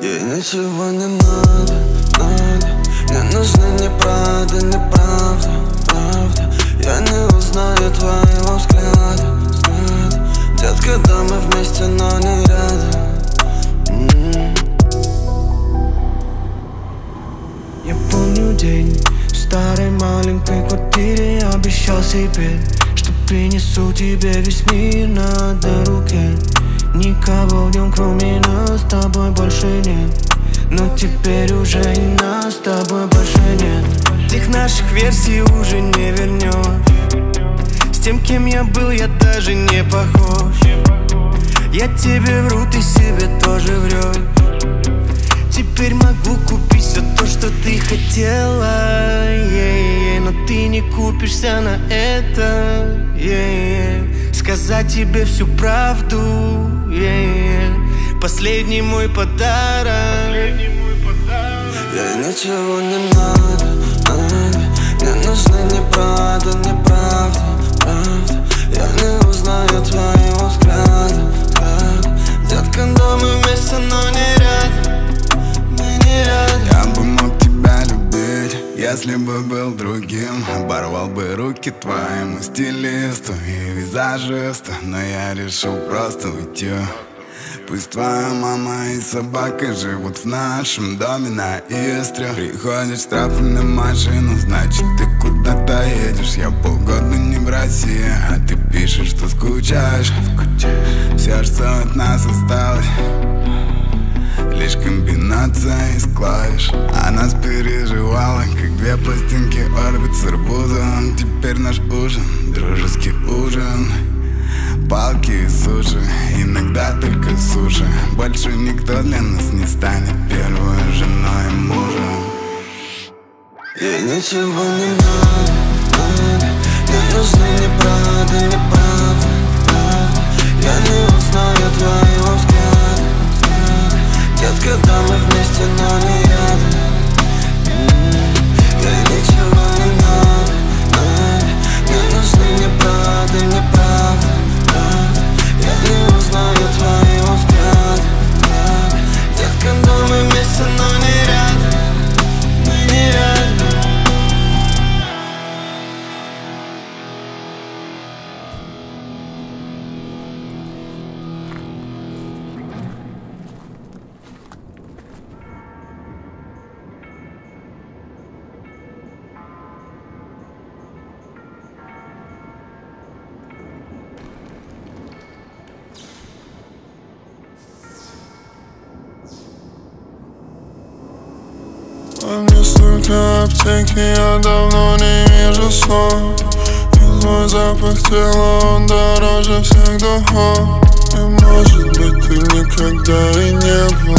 Ей ничего не надо, надо. Мне нужны неправда, неправда, правда. Я не узнаю твоего взгляда, взгляда. Детка, да, мы вместе, но не рядом. Я помню день в старой маленькой квартире. Я обещал себе, что принесу тебе весь мир на одной руке. Никого в нем кроме нас с тобой больше нет. Но теперь уже и нас с тобой больше нет. Тех наших версий уже не вернешь. С тем, кем я был, я даже не похож. Я тебе вру, ты себе тоже врешь. Теперь могу купить все то, что ты хотела, но ты не купишься на это, Сказать тебе всю правду, Последний мой подарок. Ей ничего не надо, надо. Мне нужны неправда, неправда, правда. Я не узнаю твоего взгляда, взгляда. Детка, да, мы вместе, но не рядом. Я бы мог тебя любить, если бы был другим. Оборвал бы руки твоему стилисту и визажисту, но я решил просто уйти. Пусть твоя мама и собака живут в нашем доме на Истре. Приходишь в штрафную машину, значит ты куда-то едешь. Я полгода не в России, а ты пишешь, что скучаешь. Все, что от нас осталось, лишь комбинация из клавиш. Она спереживала, как две пластинки орбит с арбузом. Теперь наш ужин, дружеский ужин. Палки и суши, иногда только суши. Больше никто для нас не станет первой женой и мужем. Ей ничего не надо, надо. Мне нужны неправда, неправда, правда. Я не узнаю твоего взгляда, взгляда. Детка, да, мы вместе, но не рядом. Ей ничего не надо, надо. Мне нужны неправда, неправда, правда. Я не узнаю твоего взгляда, взгляда. Детка, да, мы вместе, но не рядом. Мы не рядом. Во мне столько аптеки, я давно не вижу снов. И твой запах тела, он дороже всех духов. И может быть ты никогда и не был